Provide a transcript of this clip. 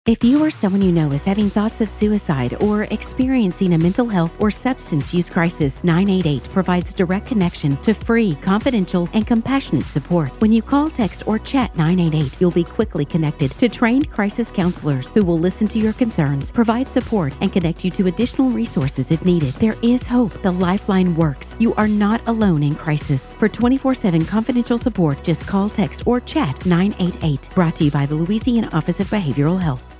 If you or someone you know is having thoughts of suicide or experiencing a mental health or substance use crisis, 988 provides direct connection to free, confidential, and compassionate support. When you call, text, or chat 988, you'll be quickly connected to trained crisis counselors who will listen to your concerns, provide support, and connect you to additional resources if needed. There is hope. The Lifeline works. You are not alone in crisis. For 24/7 confidential support, just call, text, or chat 988. Brought to you by the Louisiana Office of Behavioral Health.